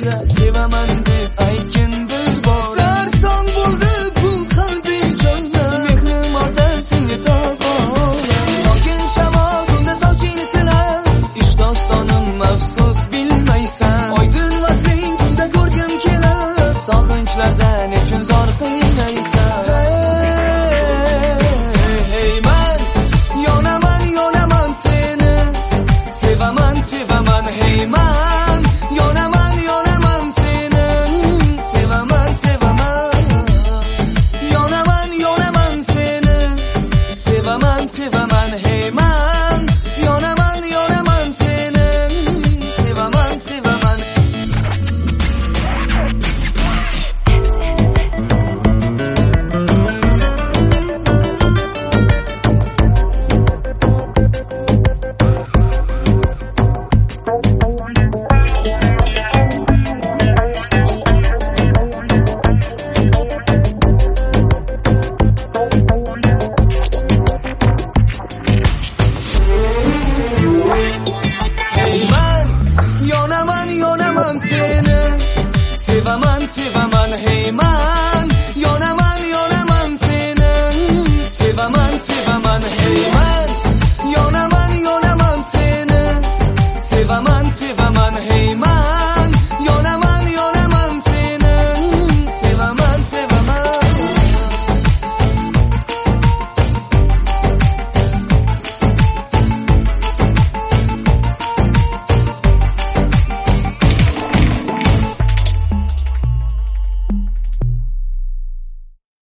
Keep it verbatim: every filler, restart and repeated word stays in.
ichra sevaman deb aytgin dilbola. Sarson bo'ldi bu qalbing joyna, mehrim ortar senga tobola. Sokin shamol kunda sochingni silar, ish dostonim afsus bilmaysan. Oydin vasling kunda ko'rgim kelar, sog'inchlarda nechun zor qiynaysan. Hey man, yonaman yonaman seni, sevaman sevaman hey man.